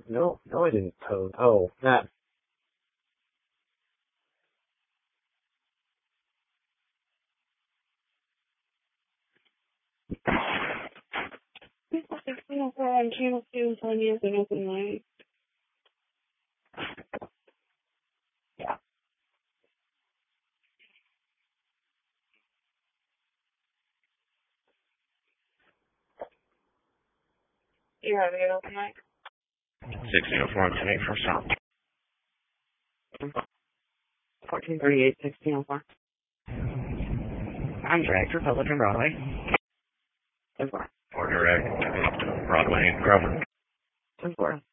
No, I didn't code. Oh, that. Channel 2, Funniest and Open Light. Yeah. You have the open mic? 1604 today for stop. 1438, 1604. I'm direct, Republican Broadway. Or direct, Broadway, Grover. 10-4.